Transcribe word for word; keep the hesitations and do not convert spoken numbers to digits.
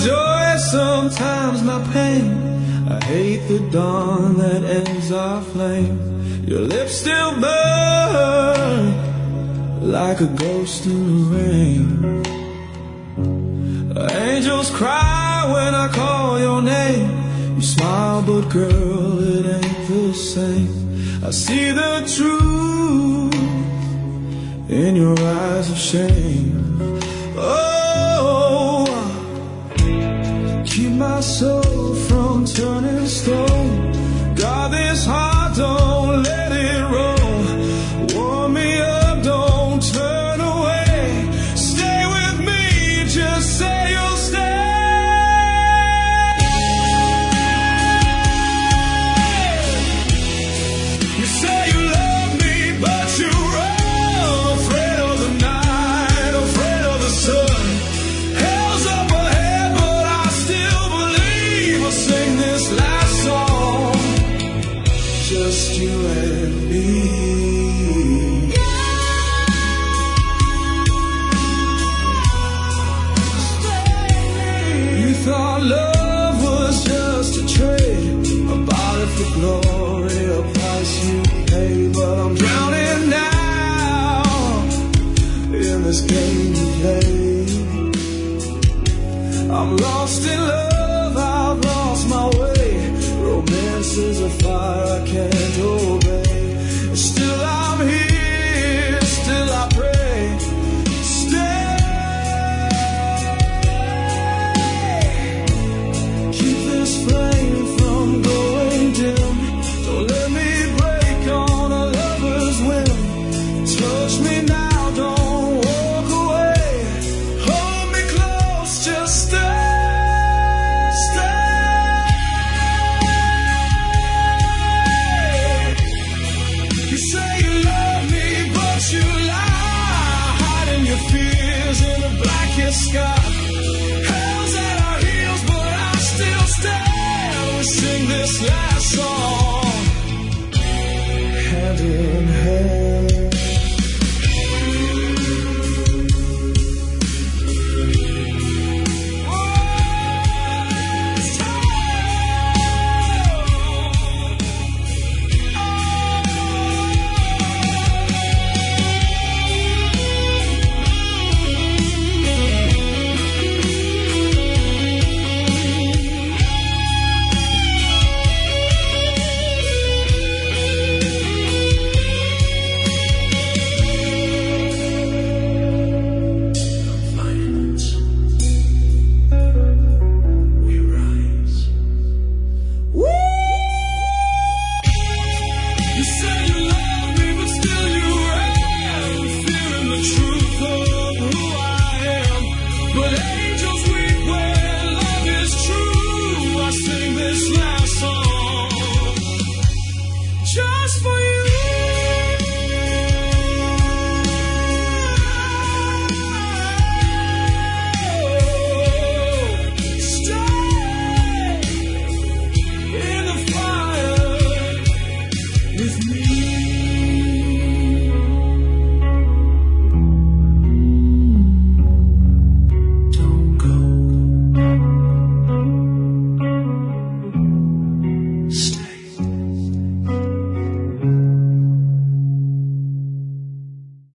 joy, sometimes my pain. I hate the dawn that ends our flame. Your lips still burn like a ghost in the rain. Angels cry when I call your name. You smile, but girl, it ain't the same. I see the truth in your eyes of shame. Oh, keep my soul from turning stone. God, this heart, don't let it roll. Warm me up, don't turn away. Stay with me, just say you'll stay. You say you love me, but you run. Afraid of the night, afraid of the sun. Hell's up ahead, but I still believe. I'll sing this last song, just you and me. You thought love was just a trade, a body for glory, a price you pay. But I'm drowning now in this game you play. I'm lost in love, I've lost my way. Romance is a fire I can't obey. Still I'm here, still I